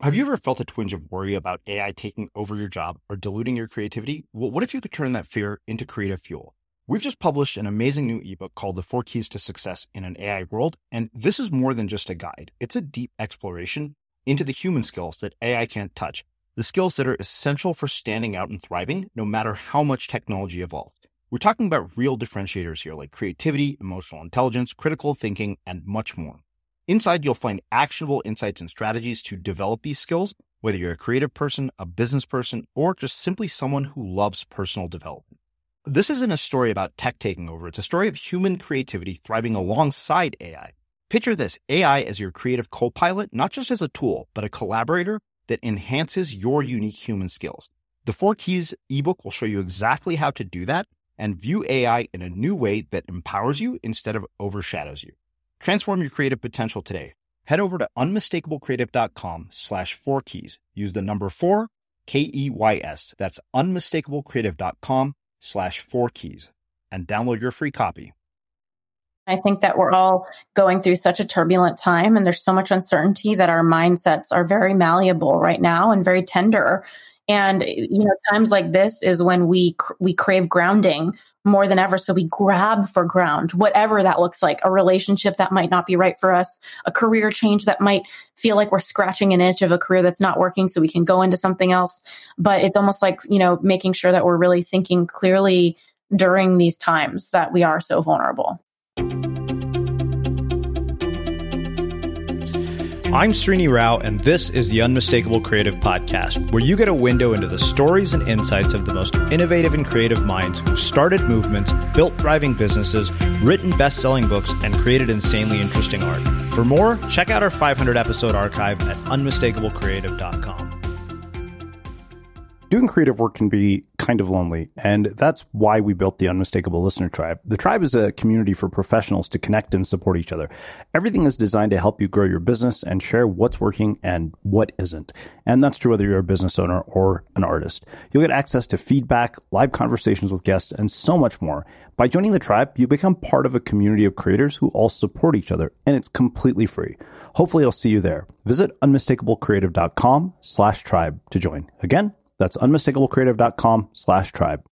Have you ever felt a twinge of worry about AI taking over your job or diluting your creativity? Well, what if you could turn that fear into creative fuel? We've just published an amazing new ebook called The 4 Keys to Success in an AI World, and this is more than just a guide. It's a deep exploration into the human skills that AI can't touch, the skills that are essential for standing out and thriving, no matter how much technology evolves. We're talking about real differentiators here, like creativity, emotional intelligence, critical thinking, and much more. Inside, you'll find actionable insights and strategies to develop these skills, whether you're a creative person, a business person, or just simply someone who loves personal development. This isn't a story about tech taking over. It's a story of human creativity thriving alongside AI. Picture this, AI as your creative co-pilot, not just as a tool, but a collaborator that enhances your unique human skills. The 4 Keys ebook will show you exactly how to do that and view AI in a new way that empowers you instead of overshadows you. Transform your creative potential today. Head over to unmistakablecreative.com/4keys. Use the number 4, KEYS. That's unmistakablecreative.com/4keys and download your free copy. I think that we're all going through such a turbulent time and there's so much uncertainty that our mindsets are very malleable right now and very tender. And, times like this is when we crave grounding more than ever. So we grab for ground, whatever that looks like, a relationship that might not be right for us, a career change that might feel like we're scratching an itch of a career that's not working so we can go into something else. But it's almost like, making sure that we're really thinking clearly during these times that we are so vulnerable. I'm Srini Rao, and this is the Unmistakable Creative Podcast, where you get a window into the stories and insights of the most innovative and creative minds who've started movements, built thriving businesses, written best-selling books, and created insanely interesting art. For more, check out our 500-episode archive at unmistakablecreative.com. Doing creative work can be kind of lonely, and that's why we built the Unmistakable Listener Tribe. The tribe is a community for professionals to connect and support each other. Everything is designed to help you grow your business and share what's working and what isn't. And that's true whether you're a business owner or an artist. You'll get access to feedback, live conversations with guests, and so much more. By joining the tribe, you become part of a community of creators who all support each other, and it's completely free. Hopefully, I'll see you there. Visit unmistakablecreative.com/tribe to join. Again, that's unmistakablecreative.com/tribe.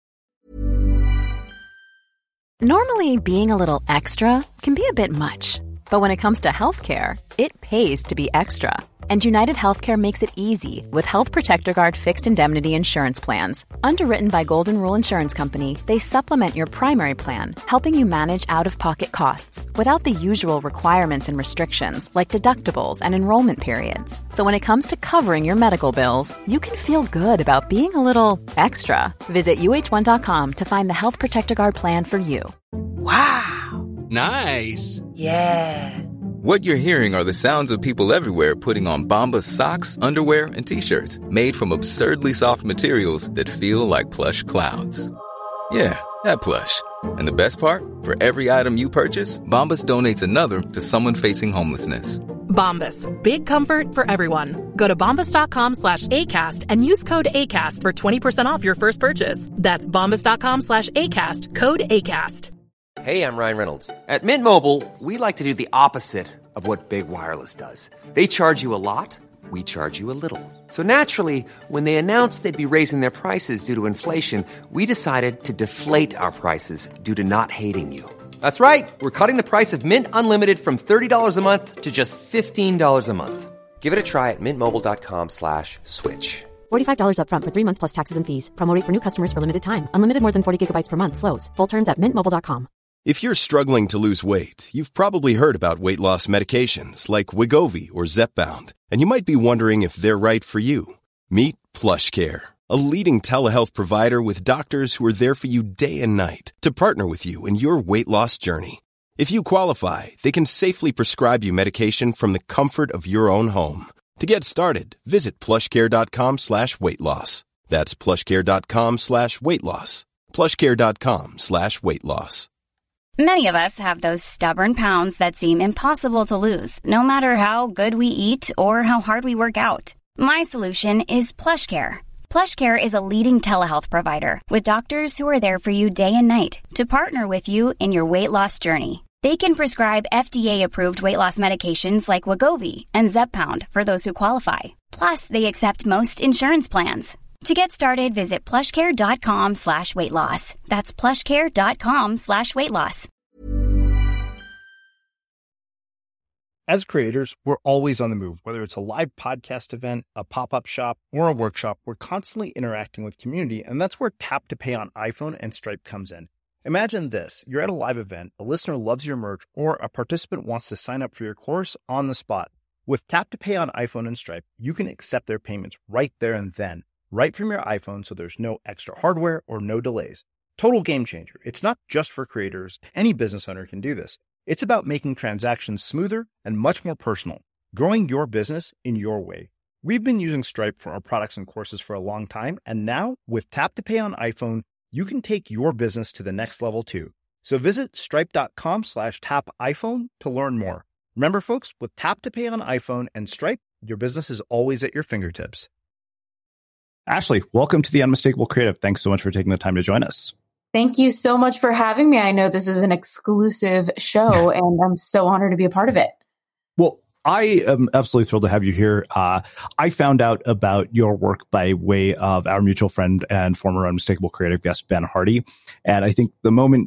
Normally, being a little extra can be a bit much. But when it comes to healthcare, it pays to be extra. And United Healthcare makes it easy with Health Protector Guard fixed indemnity insurance plans. Underwritten by Golden Rule Insurance Company, they supplement your primary plan, helping you manage out-of-pocket costs without the usual requirements and restrictions like deductibles and enrollment periods. So when it comes to covering your medical bills, you can feel good about being a little extra. Visit uh1.com to find the Health Protector Guard plan for you. Wow. Nice. Yeah. What you're hearing are the sounds of people everywhere putting on Bombas socks, underwear, and T-shirts made from absurdly soft materials that feel like plush clouds. Yeah, that plush. And the best part? For every item you purchase, Bombas donates another to someone facing homelessness. Bombas. Big comfort for everyone. Go to bombas.com/ACAST and use code ACAST for 20% off your first purchase. That's bombas.com/ACAST. Code ACAST. Hey, I'm Ryan Reynolds. At Mint Mobile, we like to do the opposite of what Big Wireless does. They charge you a lot, we charge you a little. So naturally, when they announced they'd be raising their prices due to inflation, we decided to deflate our prices due to not hating you. That's right. We're cutting the price of Mint Unlimited from $30 a month to just $15 a month. Give it a try at mintmobile.com/switch. $45 up front for 3 months plus taxes and fees. Promo rate for new customers for limited time. Unlimited more than 40 gigabytes per month. Slows full terms at mintmobile.com. If you're struggling to lose weight, you've probably heard about weight loss medications like Wegovy or Zepbound, and you might be wondering if they're right for you. Meet PlushCare, a leading telehealth provider with doctors who are there for you day and night to partner with you in your weight loss journey. If you qualify, they can safely prescribe you medication from the comfort of your own home. To get started, visit plushcare.com/weight-loss. That's plushcare.com/weight-loss. plushcare.com/weight-loss. Many of us have those stubborn pounds that seem impossible to lose, no matter how good we eat or how hard we work out. My solution is PlushCare. PlushCare is a leading telehealth provider with doctors who are there for you day and night to partner with you in your weight loss journey. They can prescribe FDA-approved weight loss medications like Wegovy and Zepbound for those who qualify. Plus, they accept most insurance plans. To get started, visit plushcare.com/weightloss. That's plushcare.com/weightloss. As creators, we're always on the move. Whether it's a live podcast event, a pop-up shop, or a workshop, we're constantly interacting with community, and that's where Tap to Pay on iPhone and Stripe comes in. Imagine this. You're at a live event, a listener loves your merch, or a participant wants to sign up for your course on the spot. With Tap to Pay on iPhone and Stripe, you can accept their payments right there and then, right from your iPhone, so there's no extra hardware or no delays. Total game changer. It's not just for creators. Any business owner can do this. It's about making transactions smoother and much more personal, growing your business in your way. We've been using Stripe for our products and courses for a long time, and now with Tap to Pay on iPhone, you can take your business to the next level too. So visit stripe.com/tapiphone to learn more. Remember, folks, with Tap to Pay on iPhone and Stripe, your business is always at your fingertips. Ashley, welcome to the Unmistakable Creative. Thanks so much for taking the time to join us. Thank you so much for having me. I know this is an exclusive show, and I'm so honored to be a part of it. Well, I am absolutely thrilled to have you here. I found out about your work by way of our mutual friend and former Unmistakable Creative guest, Ben Hardy. And I think the moment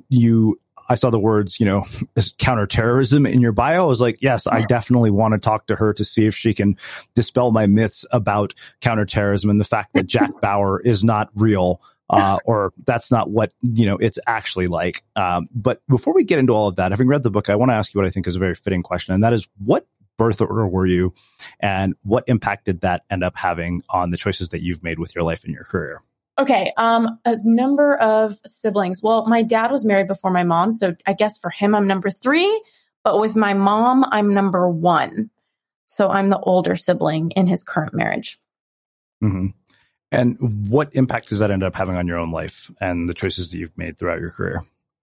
I saw the words, counterterrorism in your bio, I was like, yes, I definitely want to talk to her to see if she can dispel my myths about counterterrorism and the fact that Jack Bauer is not real. Or that's not what, it's actually like. But before we get into all of that, having read the book, I want to ask you what I think is a very fitting question. And that is, what birth order were you, and what impact did that end up having on the choices that you've made with your life and your career? Okay. A number of siblings. Well, my dad was married before my mom. So I guess for him, I'm number 3, but with my mom, I'm number 1. So I'm the older sibling in his current marriage. Mm-hmm. And what impact does that end up having on your own life and the choices that you've made throughout your career?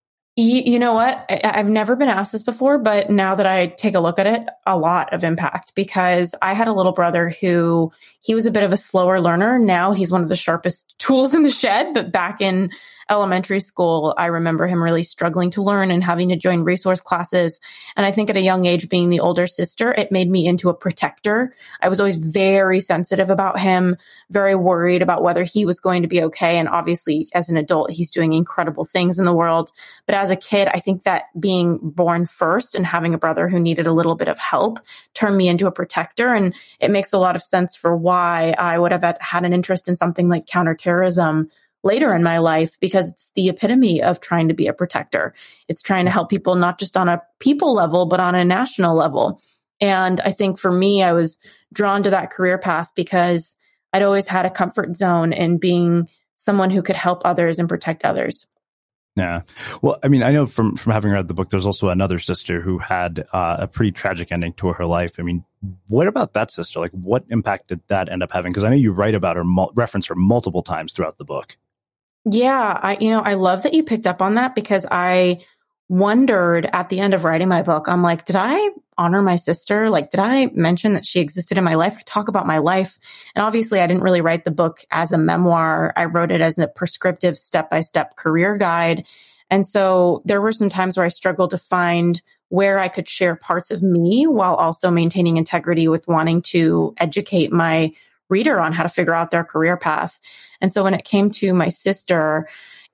You know what? I've never been asked this before, but now that I take a look at it, a lot of impact, because I had a little brother he was a bit of a slower learner. Now he's one of the sharpest tools in the shed. But back in elementary school, I remember him really struggling to learn and having to join resource classes. And I think at a young age, being the older sister, it made me into a protector. I was always very sensitive about him, very worried about whether he was going to be okay. And obviously, as an adult, he's doing incredible things in the world. But as a kid, I think that being born first and having a brother who needed a little bit of help turned me into a protector. And it makes a lot of sense for why I would have had an interest in something like counterterrorism later in my life, because it's the epitome of trying to be a protector. It's trying to help people, not just on a people level, but on a national level. And I think for me, I was drawn to that career path because I'd always had a comfort zone in being someone who could help others and protect others. Yeah. Well, I mean, I know from having read the book, there's also another sister who had a pretty tragic ending to her life. I mean, what about that sister? Like, what impact did that end up having? Because I know you write about her, reference her multiple times throughout the book. Yeah, I love that you picked up on that, because I wondered at the end of writing my book, I'm like, did I honor my sister? Like, did I mention that she existed in my life? I talk about my life. And obviously, I didn't really write the book as a memoir. I wrote it as a prescriptive step-by-step career guide. And so there were some times where I struggled to find where I could share parts of me while also maintaining integrity with wanting to educate my reader on how to figure out their career path. And so when it came to my sister,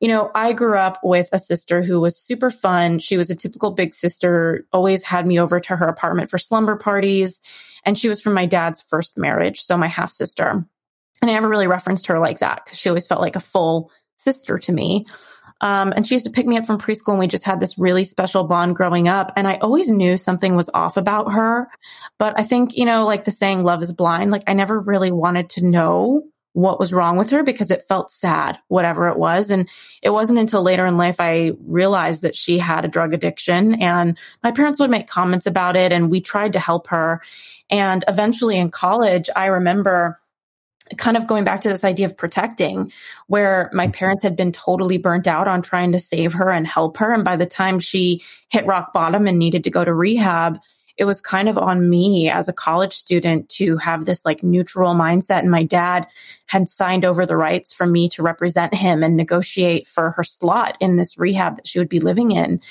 I grew up with a sister who was super fun. She was a typical big sister, always had me over to her apartment for slumber parties. And she was from my dad's first marriage, so my half sister. And I never really referenced her like that because she always felt like a full sister to me. And she used to pick me up from preschool, and we just had this really special bond growing up. And I always knew something was off about her. But I think, like the saying, love is blind. Like, I never really wanted to know what was wrong with her because it felt sad, whatever it was. And it wasn't until later in life I realized that she had a drug addiction, and my parents would make comments about it, and we tried to help her. And eventually in college, I remember kind of going back to this idea of protecting, where my parents had been totally burnt out on trying to save her and help her. And by the time she hit rock bottom and needed to go to rehab, it was kind of on me as a college student to have this like neutral mindset. And my dad had signed over the rights for me to represent him and negotiate for her slot in this rehab that she would be living in.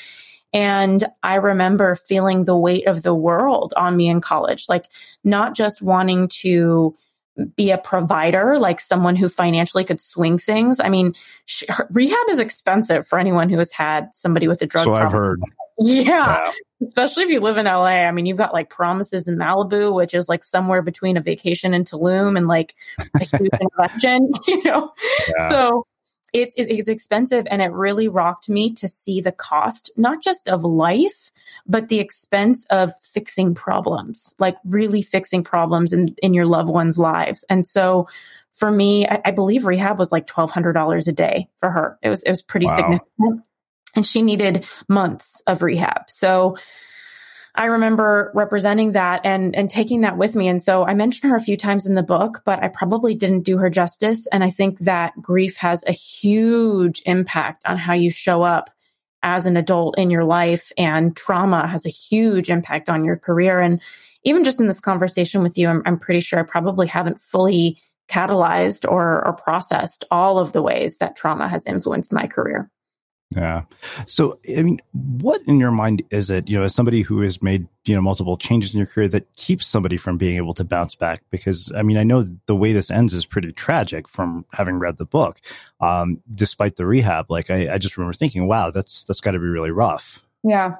And I remember feeling the weight of the world on me in college, like not just wanting to be a provider, like someone who financially could swing things. I mean, rehab is expensive for anyone who has had somebody with a drug problem. So I've heard. Yeah. Especially if you live in LA. I mean, you've got like Promises in Malibu, which is like somewhere between a vacation in Tulum and like a huge intervention, Yeah. So it's expensive, and it really rocked me to see the cost, not just of life, but the expense of fixing problems, like really fixing problems in your loved ones' lives. And so for me, I believe rehab was like $1,200 a day for her. It was pretty significant. And she needed months of rehab. So I remember representing that and taking that with me. And so I mentioned her a few times in the book, but I probably didn't do her justice. And I think that grief has a huge impact on how you show up as an adult in your life, and trauma has a huge impact on your career. And even just in this conversation with you, I'm pretty sure I probably haven't fully catalyzed or processed all of the ways that trauma has influenced my career. Yeah. So, I mean, what in your mind is it, as somebody who has made, multiple changes in your career that keeps somebody from being able to bounce back? Because, I mean, I know the way this ends is pretty tragic from having read the book, despite the rehab. Like, I just remember thinking, wow, that's got to be really rough. Yeah.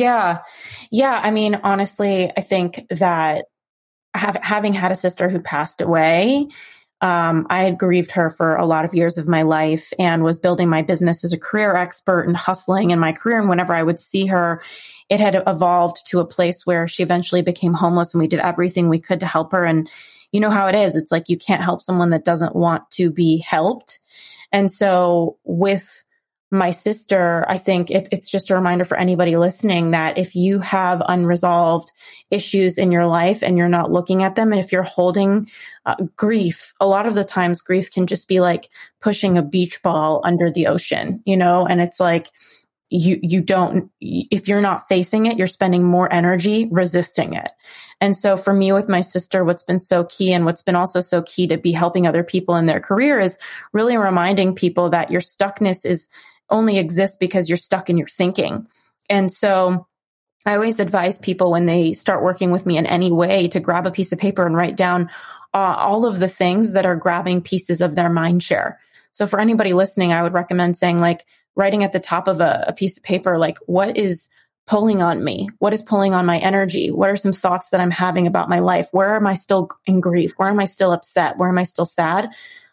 I mean, honestly, I think that having had a sister who passed away, I had grieved her for a lot of years of my life and was building my business as a career expert and hustling in my career. And whenever I would see her, it had evolved to a place where she eventually became homeless, and we did everything we could to help her. And you know how it is. It's like you can't help someone that doesn't want to be helped. And so with my sister, I think it's just a reminder for anybody listening that if you have unresolved issues in your life and you're not looking at them, and if you're holding grief, a lot of the times grief can just be like pushing a beach ball under the ocean, and it's like you don't, if you're not facing it, you're spending more energy resisting it. And so for me with my sister, what's been so key, and what's been also so key to be helping other people in their career, is really reminding people that your stuckness only exists because you're stuck in your thinking. And so I always advise people when they start working with me in any way to grab a piece of paper and write down all of the things that are grabbing pieces of their mind share. So for anybody listening, I would recommend saying, like, writing at the top of a piece of paper, like, what is pulling on me? What is pulling on my energy? What are some thoughts that I'm having about my life? Where am I still in grief? Where am I still upset? Where am I still sad?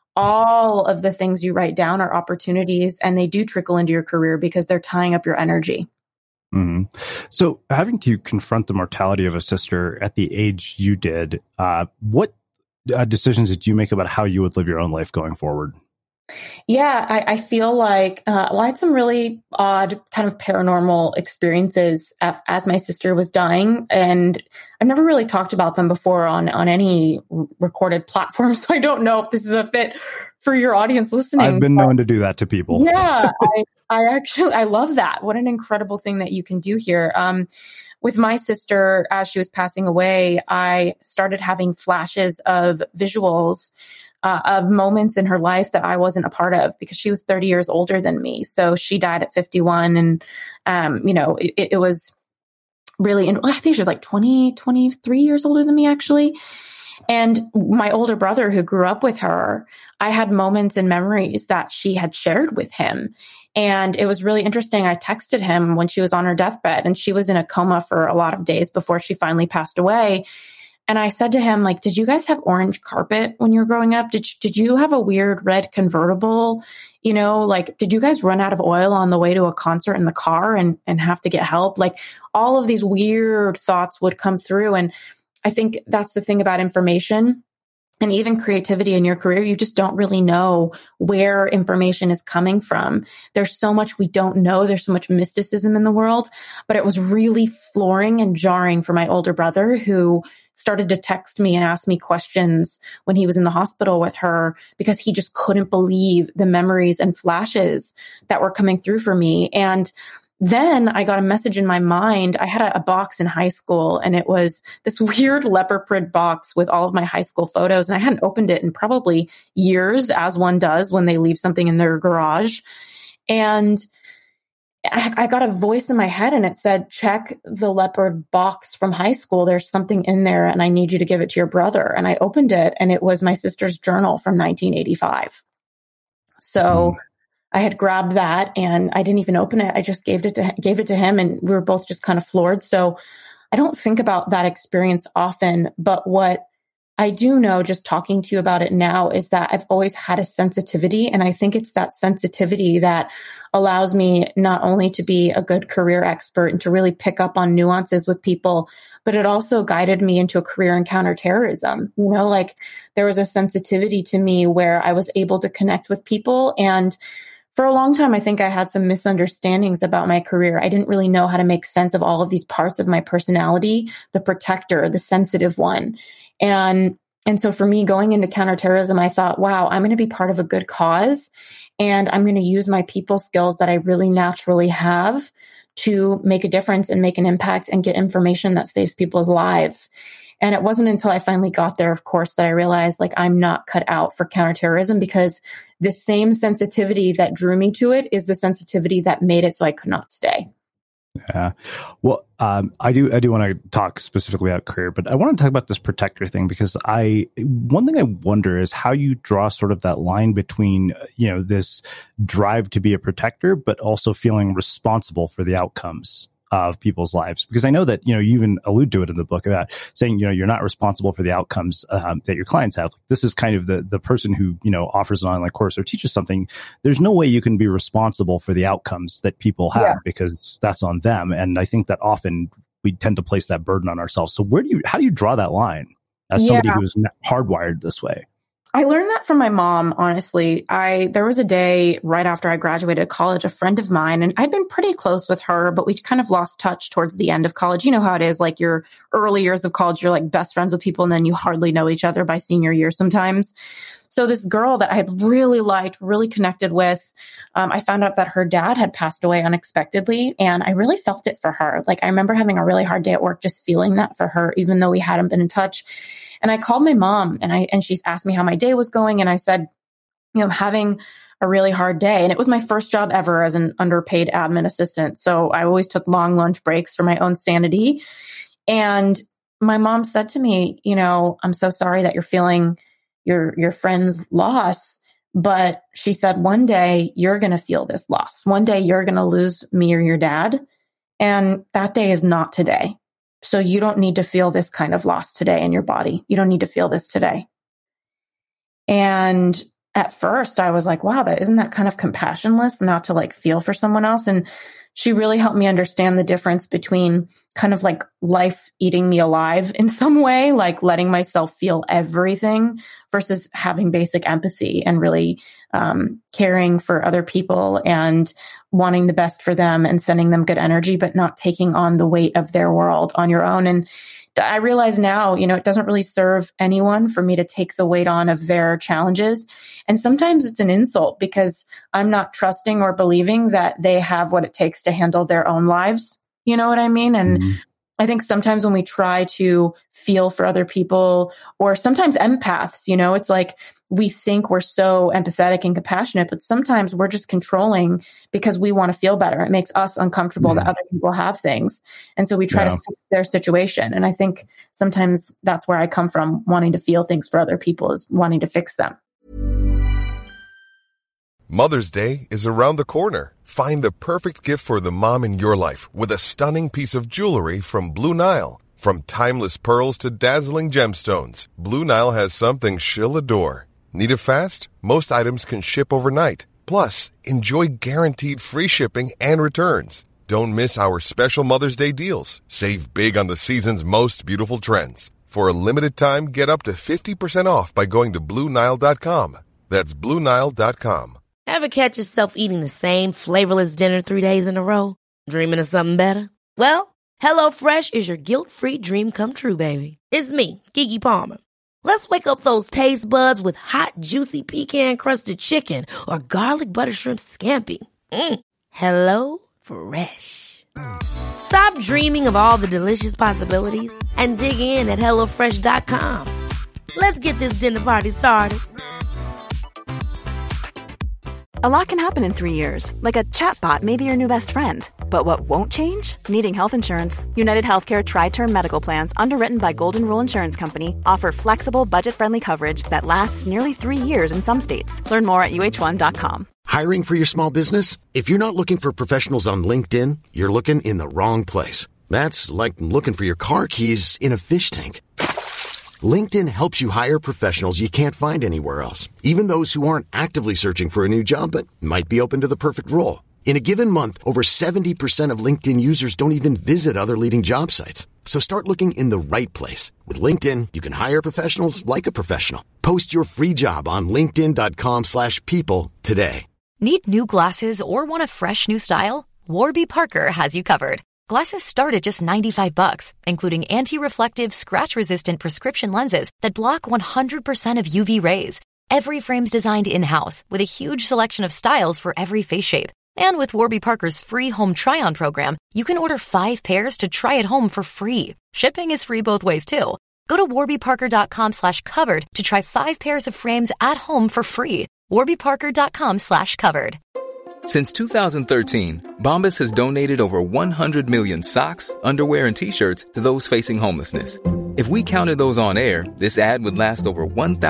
All of the things you write down are opportunities, and they do trickle into your career because they're tying up your energy. Mm-hmm. So having to confront the mortality of a sister at the age you did, what decisions did you make about how you would live your own life going forward? Yeah, I feel like I had some really odd kind of paranormal experiences as my sister was dying, and I've never really talked about them before on any recorded platform, so I don't know if this is a fit for your audience listening. I've been known to do that to people. Yeah, I love that. What an incredible thing that you can do here. With my sister, as she was passing away, I started having flashes of visuals of moments in her life that I wasn't a part of, because she was 30 years older than me. So she died at 51. And, it was really, I think she was like 23 years older than me, actually. And my older brother, who grew up with her, I had moments and memories that she had shared with him. And it was really interesting. I texted him when she was on her deathbed, and she was in a coma for a lot of days before she finally passed away. And I said to him, like, did you guys have orange carpet when you were growing up? Did you have a weird red convertible? Like, did you guys run out of oil on the way to a concert in the car and have to get help? Like, all of these weird thoughts would come through. And I think that's the thing about information and even creativity in your career. You just don't really know where information is coming from. There's so much we don't know. There's so much mysticism in the world. But it was really flooring and jarring for my older brother, who started to text me and ask me questions when he was in the hospital with her, because he just couldn't believe the memories and flashes that were coming through for me. And then I got a message in my mind. I had a box in high school, and it was this weird leopard print box with all of my high school photos. And I hadn't opened it in probably years, as one does when they leave something in their garage. And I got a voice in my head and it said, check the leopard box from high school. There's something in there and I need you to give it to your brother. And I opened it and it was my sister's journal from 1985. So I had grabbed that and I didn't even open it. I just gave it to him and we were both just kind of floored. So I don't think about that experience often, but what I do know, just talking to you about it now, is that I've always had a sensitivity. And I think it's that sensitivity that allows me not only to be a good career expert and to really pick up on nuances with people, but it also guided me into a career in counterterrorism. You know, like there was a sensitivity to me where I was able to connect with people. And for a long time, I think I had some misunderstandings about my career. I didn't really know how to make sense of all of these parts of my personality, the protector, the sensitive one. And so for me going into counterterrorism, I thought, wow, I'm going to be part of a good cause and I'm going to use my people skills that I really naturally have to make a difference and make an impact and get information that saves people's lives. And it wasn't until I finally got there, of course, that I realized like I'm not cut out for counterterrorism, because the same sensitivity that drew me to it is the sensitivity that made it so I could not stay. Yeah. Well, I do want to talk specifically about career, but I want to talk about this protector thing, because one thing I wonder is how you draw sort of that line between, this drive to be a protector, but also feeling responsible for the outcomes of people's lives. Because I know that, you even allude to it in the book about saying, you're not responsible for the outcomes that your clients have. This is kind of the person who, offers an online course or teaches something. There's no way you can be responsible for the outcomes that people have, because that's on them. And I think that often we tend to place that burden on ourselves. So how do you draw that line as somebody who is hardwired this way? I learned that from my mom, honestly. There was a day right after I graduated college, a friend of mine, and I'd been pretty close with her, but we kind of lost touch towards the end of college. You know how it is, like your early years of college, you're like best friends with people and then you hardly know each other by senior year sometimes. So this girl that I had really liked, really connected with, I found out that her dad had passed away unexpectedly, and I really felt it for her. Like I remember having a really hard day at work, just feeling that for her, even though we hadn't been in touch. And I called my mom and she's asked me how my day was going. And I said, I'm having a really hard day. And it was my first job ever as an underpaid admin assistant. So I always took long lunch breaks for my own sanity. And my mom said to me, I'm so sorry that you're feeling your friend's loss. But she said, one day you're going to feel this loss. One day you're going to lose me or your dad. And that day is not today. So you don't need to feel this kind of loss today in your body. You don't need to feel this today. And at first I was like, wow, isn't that kind of compassionless not to like feel for someone else? And she really helped me understand the difference between kind of like life eating me alive in some way, like letting myself feel everything versus having basic empathy and really caring for other people and wanting the best for them and sending them good energy, but not taking on the weight of their world on your own. And I realize now, it doesn't really serve anyone for me to take the weight on of their challenges. And sometimes it's an insult because I'm not trusting or believing that they have what it takes to handle their own lives. You know what I mean? And I think sometimes when we try to feel for other people, or sometimes empaths, it's like we think we're so empathetic and compassionate, but sometimes we're just controlling because we want to feel better. It makes us uncomfortable that other people have things. And so we try to fix their situation. And I think sometimes that's where I come from, wanting to feel things for other people, is wanting to fix them. Mother's Day is around the corner. Find the perfect gift for the mom in your life with a stunning piece of jewelry from Blue Nile. From timeless pearls to dazzling gemstones, Blue Nile has something she'll adore. Need it fast? Most items can ship overnight. Plus, enjoy guaranteed free shipping and returns. Don't miss our special Mother's Day deals. Save big on the season's most beautiful trends. For a limited time, get up to 50% off by going to BlueNile.com. That's BlueNile.com. Ever catch yourself eating the same flavorless dinner 3 days in a row? Dreaming of something better? Well, HelloFresh is your guilt-free dream come true, baby. It's me, Keke Palmer. Let's wake up those taste buds with hot, juicy pecan-crusted chicken or garlic butter shrimp scampi. Hello Fresh. Stop dreaming of all the delicious possibilities and dig in at HelloFresh.com. Let's get this dinner party started. A lot can happen in 3 years, like a chatbot may be your new best friend. But what won't change? Needing health insurance. United Healthcare Tri-Term Medical Plans, underwritten by Golden Rule Insurance Company, offer flexible, budget-friendly coverage that lasts nearly 3 years in some states. Learn more at UH1.com. Hiring for your small business? If you're not looking for professionals on LinkedIn, you're looking in the wrong place. That's like looking for your car keys in a fish tank. LinkedIn helps you hire professionals you can't find anywhere else, even those who aren't actively searching for a new job but might be open to the perfect role. In a given month, over 70% of LinkedIn users don't even visit other leading job sites. So start looking in the right place. With LinkedIn, you can hire professionals like a professional. Post your free job on linkedin.com/people today. Need new glasses or want a fresh new style? Warby Parker has you covered. Glasses start at just $95, including anti-reflective, scratch-resistant prescription lenses that block 100% of UV rays. Every frame's designed in-house with a huge selection of styles for every face shape. And with Warby Parker's free home try-on program, you can order 5 pairs to try at home for free. Shipping is free both ways, too. Go to warbyparker.com/covered to try 5 pairs of frames at home for free. warbyparker.com/covered. Since 2013, Bombas has donated over 100 million socks, underwear, and T-shirts to those facing homelessness. If we counted those on air, this ad would last over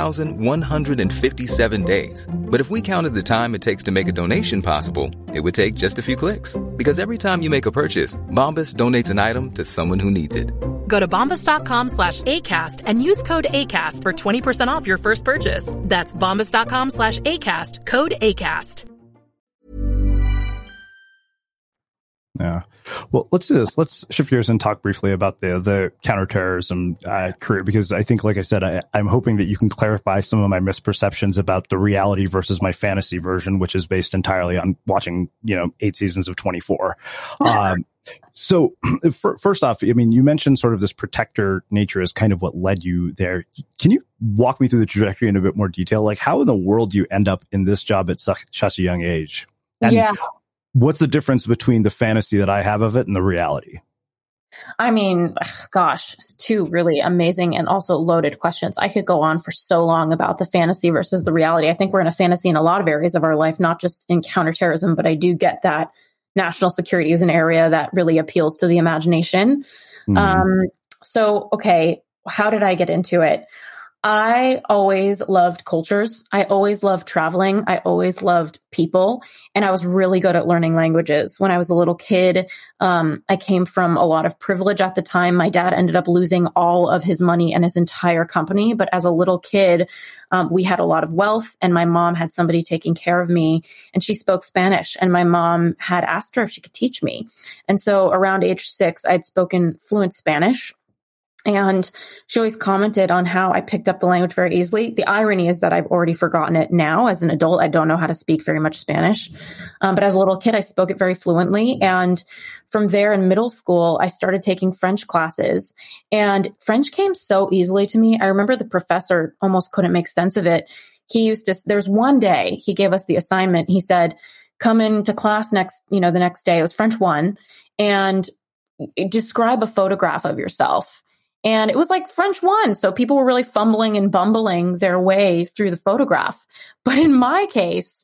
1,157 days. But if we counted the time it takes to make a donation possible, it would take just a few clicks. Because every time you make a purchase, Bombas donates an item to someone who needs it. Go to bombas.com/ACAST and use code ACAST for 20% off your first purchase. That's bombas.com/ACAST, code ACAST. Yeah. Well, let's do this. Let's shift gears and talk briefly about the counterterrorism career, because I think, like I said, I'm hoping that you can clarify some of my misperceptions about the reality versus my fantasy version, which is based entirely on watching, 8 seasons of 24. So first off, I mean, you mentioned sort of this protector nature as kind of what led you there. Can you walk me through the trajectory in a bit more detail? Like, how in the world do you end up in this job at such a young age? And yeah. What's the difference between the fantasy that I have of it and the reality? I mean, gosh, it's 2 really amazing and also loaded questions. I could go on for so long about the fantasy versus the reality. I think we're in a fantasy in a lot of areas of our life, not just in counterterrorism, but I do get that national security is an area that really appeals to the imagination. So, okay, how did I get into it? I always loved cultures. I always loved traveling. I always loved people. And I was really good at learning languages. When I was a little kid, I came from a lot of privilege at the time. My dad ended up losing all of his money and his entire company. But as a little kid, we had a lot of wealth, and my mom had somebody taking care of me, and she spoke Spanish. And my mom had asked her if she could teach me. And so around age 6, I'd spoken fluent Spanish. And she always commented on how I picked up the language very easily. The irony is that I've already forgotten it now. As an adult, I don't know how to speak very much Spanish. But as a little kid, I spoke it very fluently. And from there in middle school, I started taking French classes. And French came so easily to me. I remember the professor almost couldn't make sense of it. There's one day he gave us the assignment. He said, come into class the next day. It was French 1, and describe a photograph of yourself. And it was like French 1. So people were really fumbling and bumbling their way through the photograph. But in my case,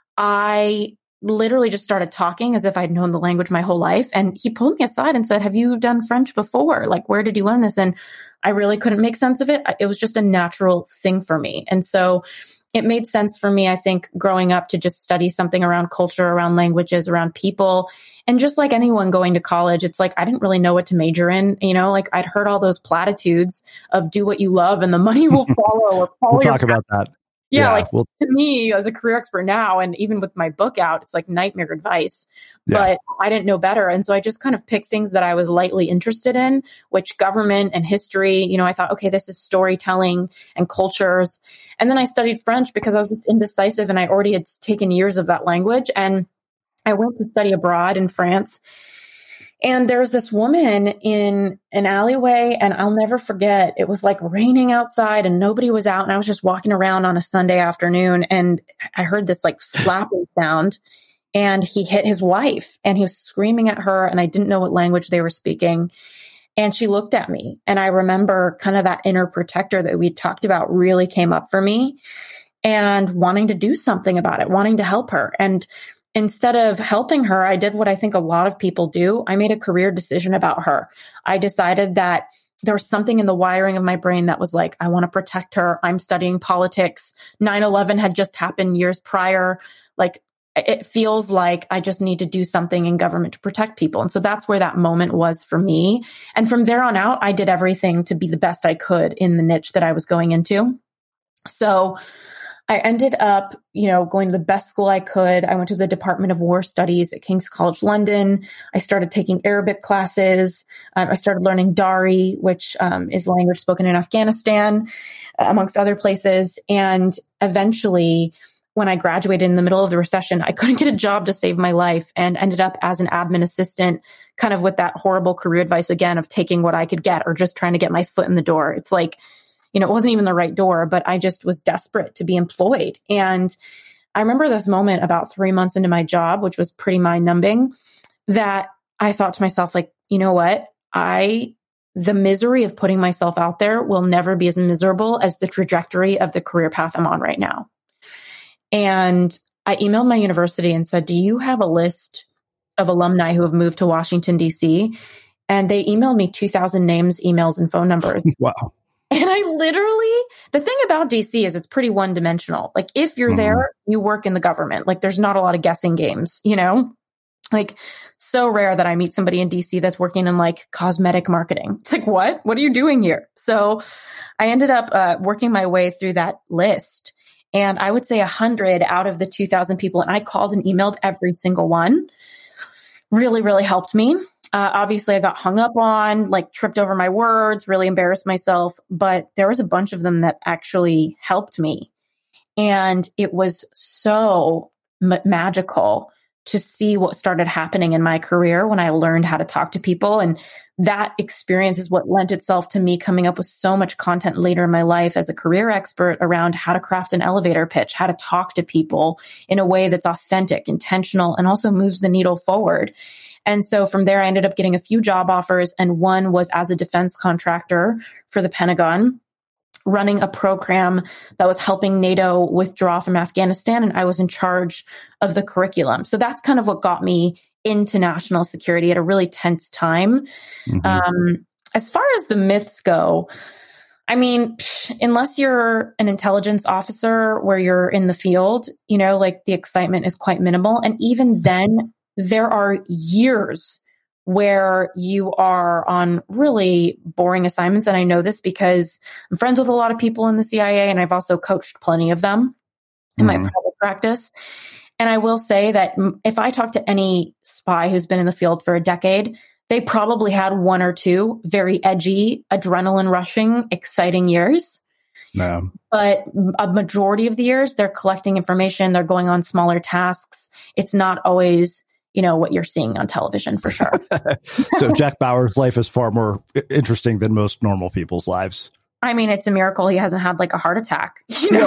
I literally just started talking as if I'd known the language my whole life. And he pulled me aside and said, have you done French before? Like, where did you learn this? And I really couldn't make sense of it. It was just a natural thing for me. And so it made sense for me, I think, growing up to just study something around culture, around languages, around people. And just like anyone going to college, it's like, I didn't really know what to major in. Like I'd heard all those platitudes of do what you love and the money will follow. We'll talk about that. Yeah, to me as a career expert now, and even with my book out, it's like nightmare advice, but I didn't know better. And so I just kind of picked things that I was lightly interested in, which government and history, I thought, okay, this is storytelling and cultures. And then I studied French because I was just indecisive and I already had taken years of that language. And I went to study abroad in France. And there's this woman in an alleyway, and I'll never forget, it was like raining outside and nobody was out. And I was just walking around on a Sunday afternoon, and I heard this like slapping sound, and he hit his wife and he was screaming at her, and I didn't know what language they were speaking. And she looked at me, and I remember kind of that inner protector that we talked about really came up for me. and wanting to do something about it, wanting to help her. And instead of helping her, I did what I think a lot of people do. I made a career decision about her. I decided that there was something in the wiring of my brain that was like, I want to protect her. I'm studying politics. 9/11 had just happened years prior. Like, it feels like I just need to do something in government to protect people. And so that's where that moment was for me. And from there on out, I did everything to be the best I could in the niche that I was going into. So I ended up, going to the best school I could. I went to the Department of War Studies at King's College London. I started taking Arabic classes. I started learning Dari, which is language spoken in Afghanistan, amongst other places. And eventually, when I graduated in the middle of the recession, I couldn't get a job to save my life and ended up as an admin assistant, kind of with that horrible career advice again of taking what I could get or just trying to get my foot in the door. It's like, it wasn't even the right door, but I just was desperate to be employed. And I remember this moment about 3 months into my job, which was pretty mind-numbing, that I thought to myself, like, you know what? The misery of putting myself out there will never be as miserable as the trajectory of the career path I'm on right now. And I emailed my university and said, do you have a list of alumni who have moved to Washington, D.C.? And they emailed me 2,000 names, emails, and phone numbers. Wow. And I the thing about DC is it's pretty one-dimensional. Like, if you're there, you work in the government. Like, there's not a lot of guessing games, Like, so rare that I meet somebody in DC that's working in like cosmetic marketing. It's like, what are you doing here? So I ended up working my way through that list. And I would say 100 out of the 2,000 people, and I called and emailed every single one, really, really helped me. Obviously, I got hung up on, like tripped over my words, really embarrassed myself, but there was a bunch of them that actually helped me. And it was so magical to see what started happening in my career when I learned how to talk to people. And that experience is what lent itself to me coming up with so much content later in my life as a career expert around how to craft an elevator pitch, how to talk to people in a way that's authentic, intentional, and also moves the needle forward. And so from there, I ended up getting a few job offers, and one was as a defense contractor for the Pentagon, running a program that was helping NATO withdraw from Afghanistan, and I was in charge of the curriculum. So that's kind of what got me into national security at a really tense time. As far as the myths go, I mean, unless you're an intelligence officer where you're in the field, like the excitement is quite minimal. And even then, there are years where you are on really boring assignments. And I know this because I'm friends with a lot of people in the CIA, and I've also coached plenty of them in my private practice. And I will say that if I talk to any spy who's been in the field for a decade, they probably had one or two very edgy, adrenaline rushing, exciting years. No. But a majority of the years, they're collecting information. They're going on smaller tasks. It's not always what you're seeing on television, for sure. So Jack Bauer's life is far more interesting than most normal people's lives. I mean, it's a miracle he hasn't had like a heart attack.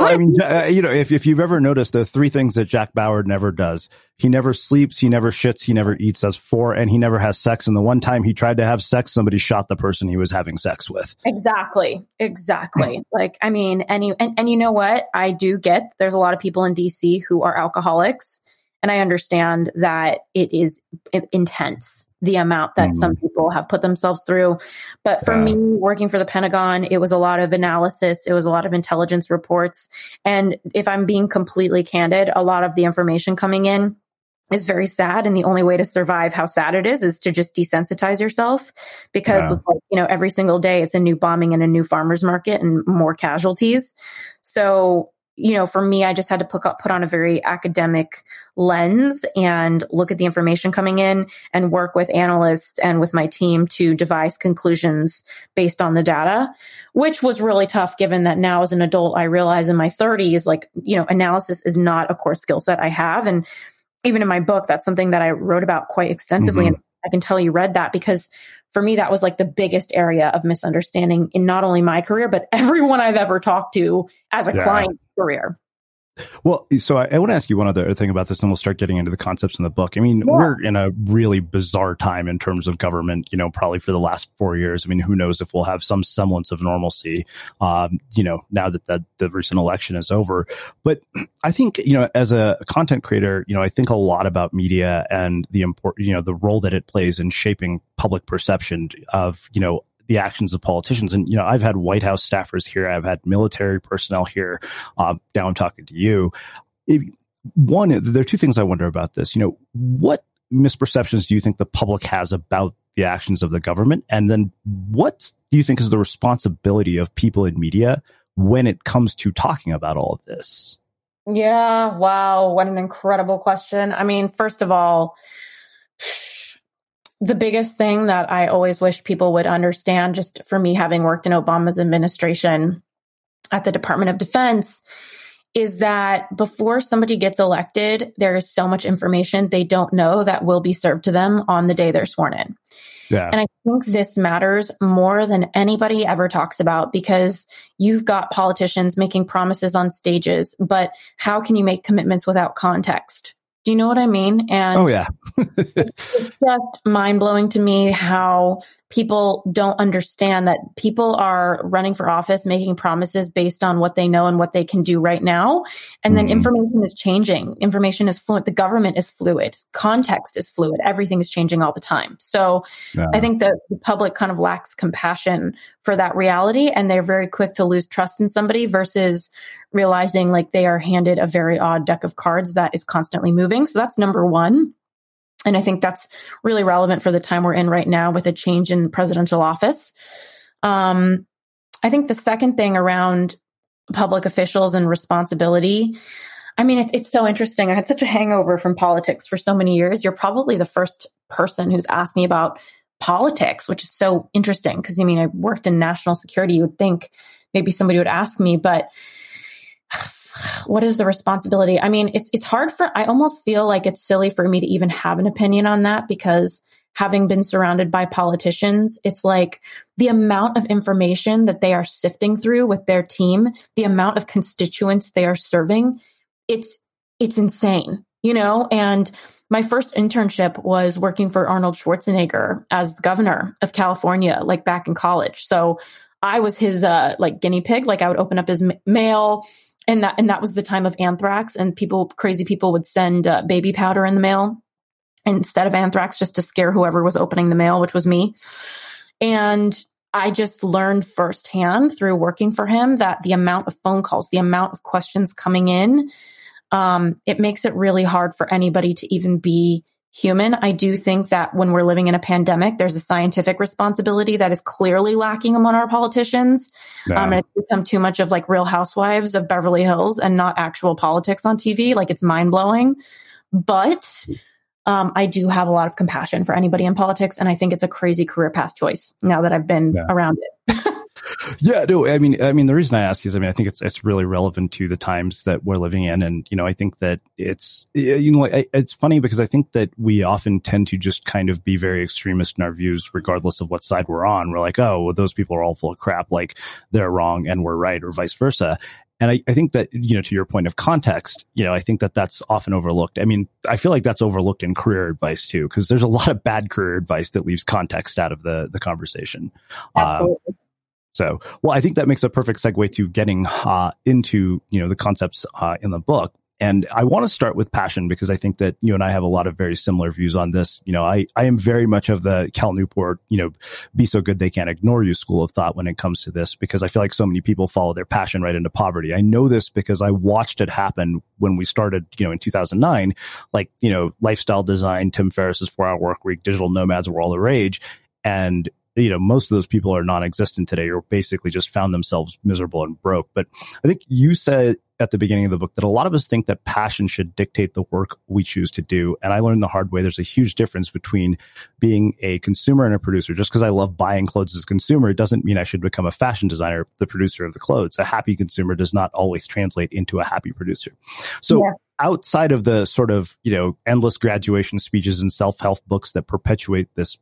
If you've ever noticed, the three things that Jack Bauer never does: he never sleeps, he never shits, he never eats. That's four, and he never has sex. And the one time he tried to have sex, somebody shot the person he was having sex with. Exactly. Like, I mean, and you know what? I do get there's a lot of people in DC who are alcoholics. And I understand that it is intense, the amount that some people have put themselves through. But for me, working for the Pentagon, it was a lot of analysis. It was a lot of intelligence reports. And if I'm being completely candid, a lot of the information coming in is very sad. And the only way to survive how sad it is to just desensitize yourself, because it's like, every single day it's a new bombing in a new farmer's market and more casualties. So for me, I just had to put on a very academic lens and look at the information coming in and work with analysts and with my team to devise conclusions based on the data, which was really tough given that now as an adult, I realize in my 30s, like, analysis is not a core skill set I have. And even in my book, that's something that I wrote about quite extensively. And I can tell you read that because for me, that was like the biggest area of misunderstanding in not only my career, but everyone I've ever talked to as a client career. Well, so I want to ask you one other thing about this, and we'll start getting into the concepts in the book. I mean, we're in a really bizarre time in terms of government, probably for the last 4 years. I mean, who knows if we'll have some semblance of normalcy, now that the recent election is over. But I think, as a content creator, I think a lot about media and the the role that it plays in shaping public perception of, the actions of politicians. And, I've had White House staffers here. I've had military personnel here. Now I'm talking to you. There are two things I wonder about this. What misperceptions do you think the public has about the actions of the government? And then what do you think is the responsibility of people in media when it comes to talking about all of this? Yeah. Wow. What an incredible question. I mean, first of all, the biggest thing that I always wish people would understand, just for me having worked in Obama's administration at the Department of Defense, is that before somebody gets elected, there is so much information they don't know that will be served to them on the day they're sworn in. Yeah. And I think this matters more than anybody ever talks about, because you've got politicians making promises on stages, but how can you make commitments without context? Do you know what I mean? And it's just mind-blowing to me how people don't understand that people are running for office, making promises based on what they know and what they can do right now. And then information is changing. Information is fluid. The government is fluid. Context is fluid. Everything is changing all the time. So I think that the public kind of lacks compassion for that reality, and they're very quick to lose trust in somebody versus realizing like they are handed a very odd deck of cards that is constantly moving. So that's number one. And I think that's really relevant for the time we're in right now with a change in presidential office. I think the second thing around public officials and responsibility, I mean, it's so interesting. I had such a hangover from politics for so many years. You're probably the first person who's asked me about politics, which is so interesting because, I worked in national security. You would think maybe somebody would ask me, but what is the responsibility? I mean, it's hard I almost feel like it's silly for me to even have an opinion on that, because having been surrounded by politicians, it's like the amount of information that they are sifting through with their team, the amount of constituents they are serving, it's insane, and my first internship was working for Arnold Schwarzenegger as the governor of California, like back in college. So I was his guinea pig. Like I would open up his mail. And that was the time of anthrax, and crazy people would send baby powder in the mail instead of anthrax just to scare whoever was opening the mail, which was me. And I just learned firsthand through working for him that the amount of phone calls, the amount of questions coming in, it makes it really hard for anybody to even be human. I do think that when we're living in a pandemic, there's a scientific responsibility that is clearly lacking among our politicians. And it's become too much of like Real Housewives of Beverly Hills and not actual politics on TV. Like it's mind blowing, but I do have a lot of compassion for anybody in politics. And I think it's a crazy career path choice now that I've been around it. Yeah, no, I mean, the reason I ask is, I think it's really relevant to the times that we're living in. And, I think that it's funny because I think that we often tend to just kind of be very extremist in our views, regardless of what side we're on. We're like, oh, well, those people are all full of crap. Like they're wrong and we're right, or vice versa. And I think that, to your point of context, I think that that's often overlooked. I mean, I feel like that's overlooked in career advice too, because there's a lot of bad career advice that leaves context out of the conversation. Absolutely. Well, I think that makes a perfect segue to getting into, the concepts in the book. And I want to start with passion, because I think that you and I have a lot of very similar views on this. I am very much of the Cal Newport, be so good they can't ignore you school of thought when it comes to this, because I feel like so many people follow their passion right into poverty. I know this because I watched it happen when we started, in 2009, like, lifestyle design, Tim Ferriss's 4-Hour Workweek, digital nomads were all the rage. And most of those people are non-existent today, or basically just found themselves miserable and broke. But I think you said at the beginning of the book that a lot of us think that passion should dictate the work we choose to do. And I learned the hard way there's a huge difference between being a consumer and a producer. Just because I love buying clothes as a consumer, it doesn't mean I should become a fashion designer, the producer of the clothes. A happy consumer does not always translate into a happy producer. So outside of the sort of, endless graduation speeches and self-help books that perpetuate this,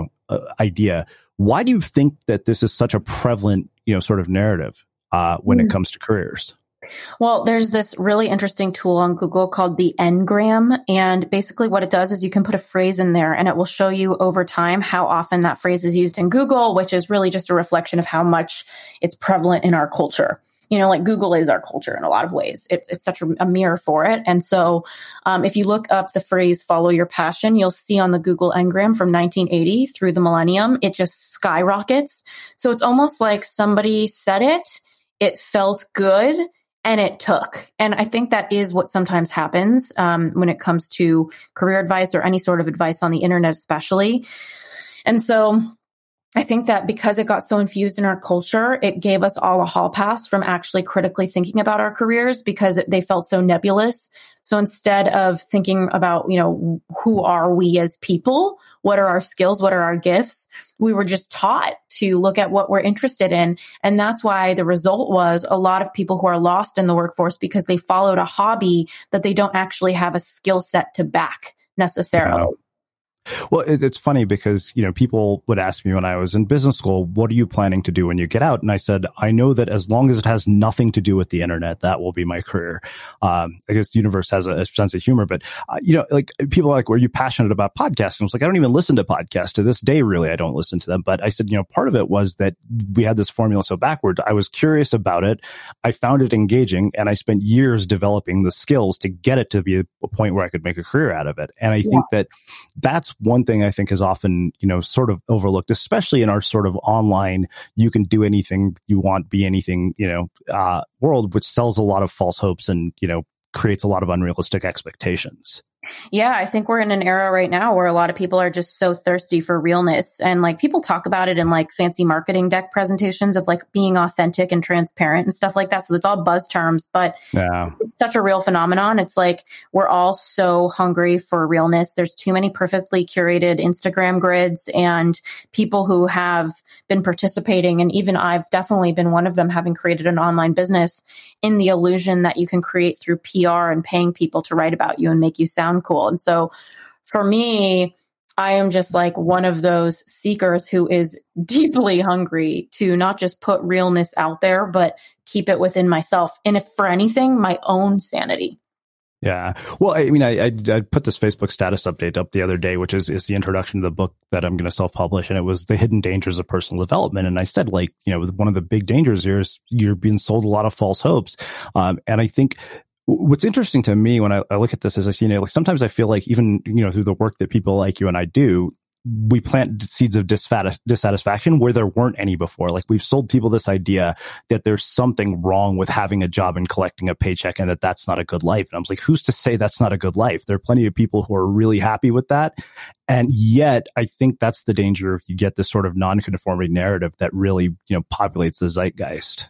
idea, why do you think that this is such a prevalent, sort of narrative when it comes to careers? Well, there's this really interesting tool on Google called the Ngram. And basically what it does is you can put a phrase in there and it will show you over time how often that phrase is used in Google, which is really just a reflection of how much it's prevalent in our culture. You know, like Google is our culture in a lot of ways. It's such a mirror for it. And so if you look up the phrase, follow your passion, you'll see on the Google Ngram from 1980 through the millennium, it just skyrockets. So it's almost like somebody said it felt good, and it took. And I think that is what sometimes happens when it comes to career advice or any sort of advice on the internet, especially. And so I think that because it got so infused in our culture, it gave us all a hall pass from actually critically thinking about our careers because they felt so nebulous. So instead of thinking about, you know, who are we as people? What are our skills? What are our gifts? We were just taught to look at what we're interested in. And that's why the result was a lot of people who are lost in the workforce because they followed a hobby that they don't actually have a skill set to back necessarily. Wow. Well, it's funny because, you know, people would ask me when I was in business school, what are you planning to do when you get out? And I said, I know that as long as it has nothing to do with the internet, that will be my career. I guess the universe has a sense of humor, but, you know, like people are like, were you passionate about podcasting? I was like, I don't even listen to podcasts to this day. Really, I don't listen to them. But I said, you know, part of it was that we had this formula so backward. I was curious about it. I found it engaging and I spent years developing the skills to get it to be a point where I could make a career out of it. And I think that that's one thing I think is often, you know, sort of overlooked, especially in our sort of online, you can do anything you want, be anything, you know, world, which sells a lot of false hopes and, you know, creates a lot of unrealistic expectations. Yeah, I think we're in an era right now where a lot of people are just so thirsty for realness. And like people talk about it in like fancy marketing deck presentations of like being authentic and transparent and stuff like that. So it's all buzz terms, but it's such a real phenomenon. It's like we're all so hungry for realness. There's too many perfectly curated Instagram grids and people who have been participating. And even I've definitely been one of them, having created an online business in the illusion that you can create through PR and paying people to write about you and make you sound cool. And so for me, I am just like one of those seekers who is deeply hungry to not just put realness out there, but keep it within myself. And if for anything, my own sanity. Yeah. Well, I mean, I put this Facebook status update up the other day, which is the introduction to the book that I'm going to self-publish. And it was The Hidden Dangers of Personal Development. And I said, like, you know, one of the big dangers here is you're being sold a lot of false hopes. And I think what's interesting to me when I look at this is I see, you know, like sometimes I feel like even, you know, through the work that people like you and I do, we plant seeds of dissatisfaction where there weren't any before. Like we've sold people this idea that there's something wrong with having a job and collecting a paycheck and that that's not a good life. And I was like, who's to say that's not a good life? There are plenty of people who are really happy with that. And yet I think that's the danger if you get this sort of nonconformity narrative that really, you know, populates the zeitgeist.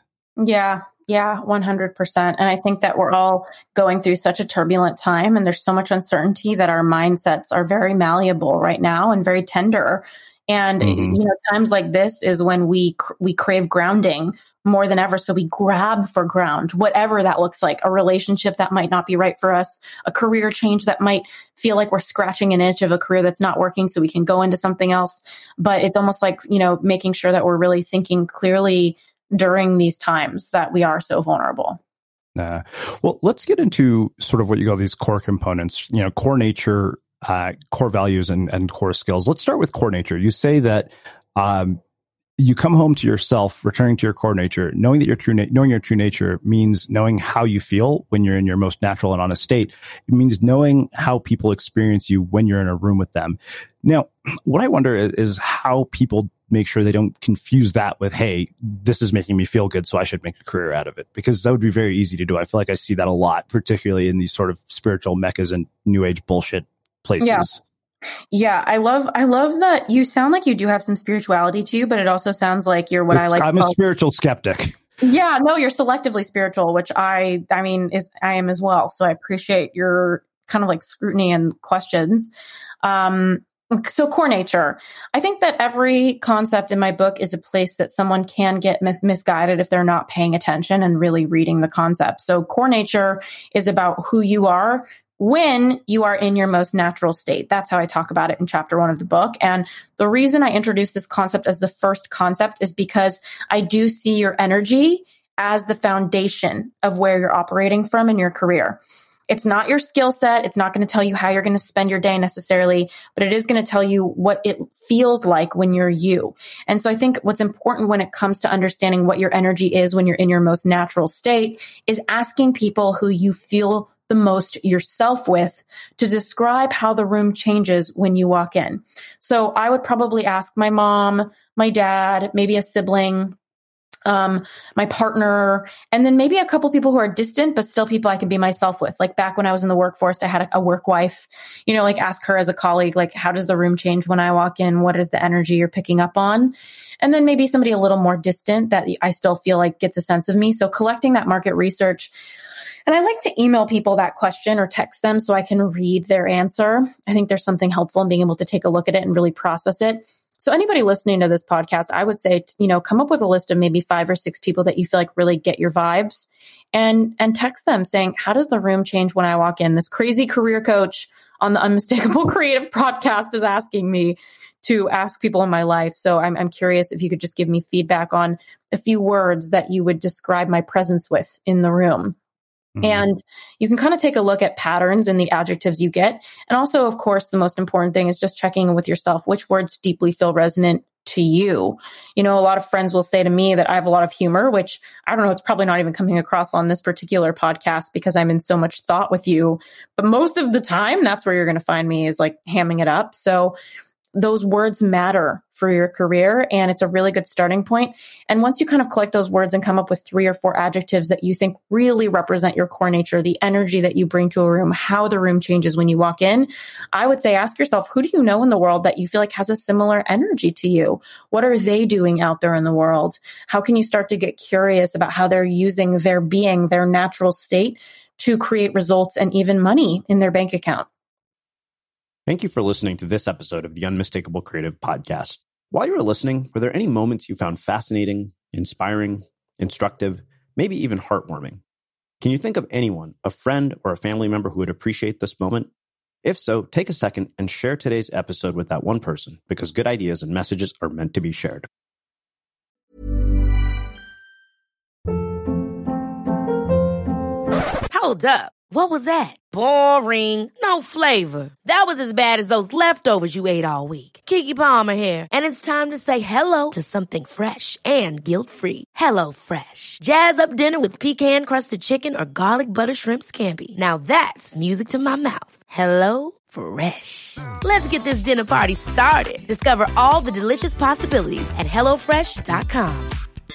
Yeah, 100%. And I think that we're all going through such a turbulent time and there's so much uncertainty that our mindsets are very malleable right now and very tender. And, you know, times like this is when we crave grounding more than ever. So we grab for ground, whatever that looks like, a relationship that might not be right for us, a career change that might feel like we're scratching an itch of a career that's not working so we can go into something else. But it's almost like, you know, making sure that we're really thinking clearly during these times that we are so vulnerable. Well, let's get into sort of what you call these core components, you know, core nature, core values and core skills. Let's start with core nature. You say that you come home to yourself, returning to your core nature, knowing that knowing your true nature means knowing how you feel when you're in your most natural and honest state. It means knowing how people experience you when you're in a room with them. Now, what I wonder is how people make sure they don't confuse that with, hey, this is making me feel good, so I should make a career out of it. Because that would be very easy to do. I feel like I see that a lot, particularly in these sort of spiritual meccas and new age bullshit places. Yeah, I love that you sound like you do have some spirituality to you, but it also sounds like you're I'm a spiritual skeptic. Yeah, no, you're selectively spiritual, which I am as well. So I appreciate your kind of like scrutiny and questions. So core nature. I think that every concept in my book is a place that someone can get misguided if they're not paying attention and really reading the concept. So core nature is about who you are when you are in your most natural state. That's how I talk about it in chapter 1 of the book. And the reason I introduced this concept as the first concept is because I do see your energy as the foundation of where you're operating from in your career. It's not your skill set. It's not going to tell you how you're going to spend your day necessarily, but it is going to tell you what it feels like when you're you. And so I think what's important when it comes to understanding what your energy is when you're in your most natural state is asking people who you feel the most yourself with to describe how the room changes when you walk in. So I would probably ask my mom, my dad, maybe a sibling, my partner, and then maybe a couple people who are distant, but still people I can be myself with. Like back when I was in the workforce, I had a work wife, like ask her as a colleague, like, how does the room change when I walk in? What is the energy you're picking up on? And then maybe somebody a little more distant that I still feel like gets a sense of me. So collecting that market research. And I like to email people that question or text them so I can read their answer. I think there's something helpful in being able to take a look at it and really process it. So anybody listening to this podcast, I would say, come up with a list of maybe 5 or 6 people that you feel like really get your vibes and text them saying, how does the room change when I walk in? This crazy career coach on the Unmistakable Creative podcast is asking me to ask people in my life. So I'm curious if you could just give me feedback on a few words that you would describe my presence with in the room. Mm-hmm. And you can kind of take a look at patterns in the adjectives you get. And also, of course, the most important thing is just checking in with yourself, which words deeply feel resonant to you. A lot of friends will say to me that I have a lot of humor, which I don't know, it's probably not even coming across on this particular podcast because I'm in so much thought with you. But most of the time, that's where you're going to find me is like hamming it up. So those words matter for your career, and it's a really good starting point. And once you kind of collect those words and come up with 3 or 4 adjectives that you think really represent your core nature, the energy that you bring to a room, how the room changes when you walk in, I would say ask yourself, who do you know in the world that you feel like has a similar energy to you? What are they doing out there in the world? How can you start to get curious about how they're using their being, their natural state to create results and even money in their bank account? Thank you for listening to this episode of the Unmistakable Creative Podcast. While you were listening, were there any moments you found fascinating, inspiring, instructive, maybe even heartwarming? Can you think of anyone, a friend or a family member who would appreciate this moment? If so, take a second and share today's episode with that one person, because good ideas and messages are meant to be shared. Hold up. What was that? Boring. No flavor. That was as bad as those leftovers you ate all week. Keke Palmer here. And it's time to say hello to something fresh and guilt-free. Hello Fresh. Jazz up dinner with pecan-crusted chicken or garlic butter shrimp scampi. Now that's music to my mouth. Hello Fresh. Let's get this dinner party started. Discover all the delicious possibilities at HelloFresh.com.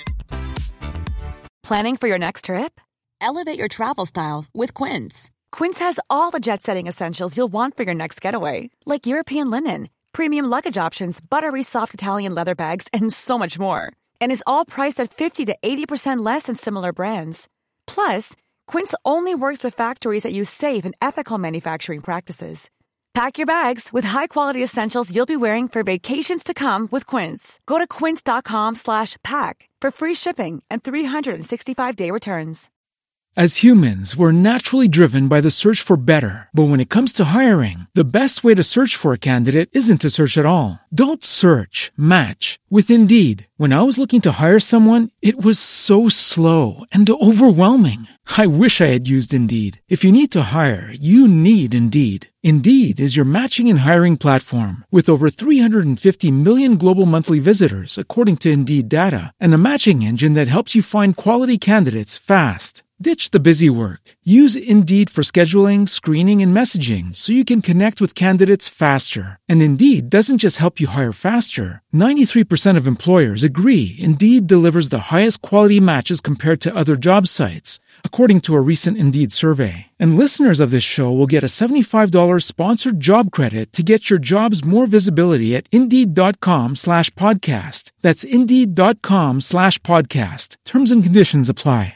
Planning for your next trip? Elevate your travel style with Quince. Quince has all the jet-setting essentials you'll want for your next getaway, like European linen, premium luggage options, buttery soft Italian leather bags, and so much more. And is all priced at 50 to 80% less than similar brands. Plus, Quince only works with factories that use safe and ethical manufacturing practices. Pack your bags with high-quality essentials you'll be wearing for vacations to come with Quince. Go to quince.com/pack for free shipping and 365-day returns. As humans, we're naturally driven by the search for better. But when it comes to hiring, the best way to search for a candidate isn't to search at all. Don't search, match with Indeed. When I was looking to hire someone, it was so slow and overwhelming. I wish I had used Indeed. If you need to hire, you need Indeed. Indeed is your matching and hiring platform with over 350 million global monthly visitors, according to Indeed data, and a matching engine that helps you find quality candidates fast. Ditch the busy work. Use Indeed for scheduling, screening, and messaging so you can connect with candidates faster. And Indeed doesn't just help you hire faster. 93% of employers agree Indeed delivers the highest quality matches compared to other job sites, according to a recent Indeed survey. And listeners of this show will get a $75 sponsored job credit to get your jobs more visibility at Indeed.com/podcast. That's Indeed.com/podcast. Terms and conditions apply.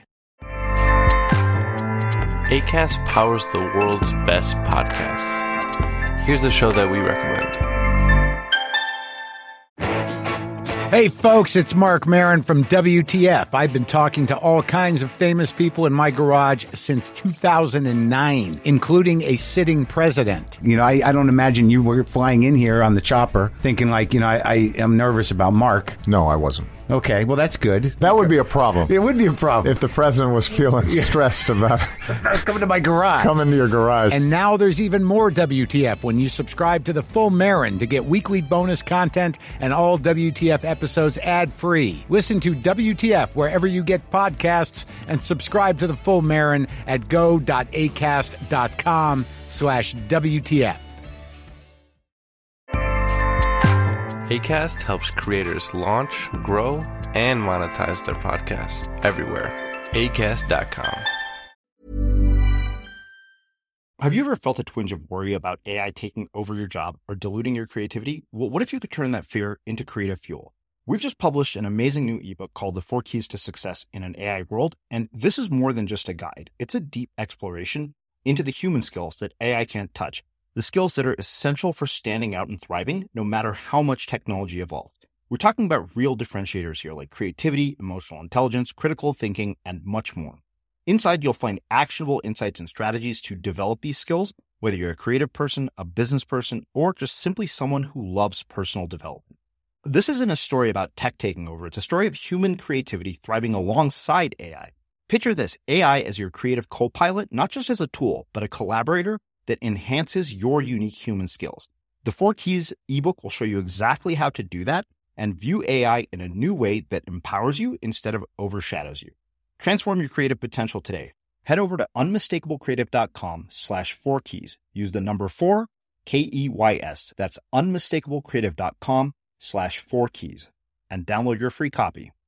Acast powers the world's best podcasts. Here's a show that we recommend. Hey folks, it's Mark Maron from WTF. I've been talking to all kinds of famous people in my garage since 2009, including a sitting president. I don't imagine you were flying in here on the chopper thinking I am nervous about Mark. No, I wasn't. Okay, well, that's good. That would be a problem. It would be a problem. If the president was feeling stressed about coming to my garage. Coming to your garage. And now there's even more WTF when you subscribe to the Full Marin to get weekly bonus content and all WTF episodes ad-free. Listen to WTF wherever you get podcasts and subscribe to the Full Marin at go.acast.com/WTF. Acast helps creators launch, grow, and monetize their podcasts everywhere. Acast.com. Have you ever felt a twinge of worry about AI taking over your job or diluting your creativity? Well, what if you could turn that fear into creative fuel? We've just published an amazing new ebook called The 4 Keys to Success in an AI World, and this is more than just a guide. It's a deep exploration into the human skills that AI can't touch, the skills that are essential for standing out and thriving, no matter how much technology evolved. We're talking about real differentiators here, like creativity, emotional intelligence, critical thinking, and much more. Inside, you'll find actionable insights and strategies to develop these skills, whether you're a creative person, a business person, or just simply someone who loves personal development. This isn't a story about tech taking over. It's a story of human creativity thriving alongside AI. Picture this, AI as your creative co-pilot, not just as a tool, but a collaborator that enhances your unique human skills. The 4 Keys ebook will show you exactly how to do that and view AI in a new way that empowers you instead of overshadows you. Transform your creative potential today. Head over to unmistakablecreative.com/4keys. Use the number 4, KEYS. That's unmistakablecreative.com/4keys and download your free copy.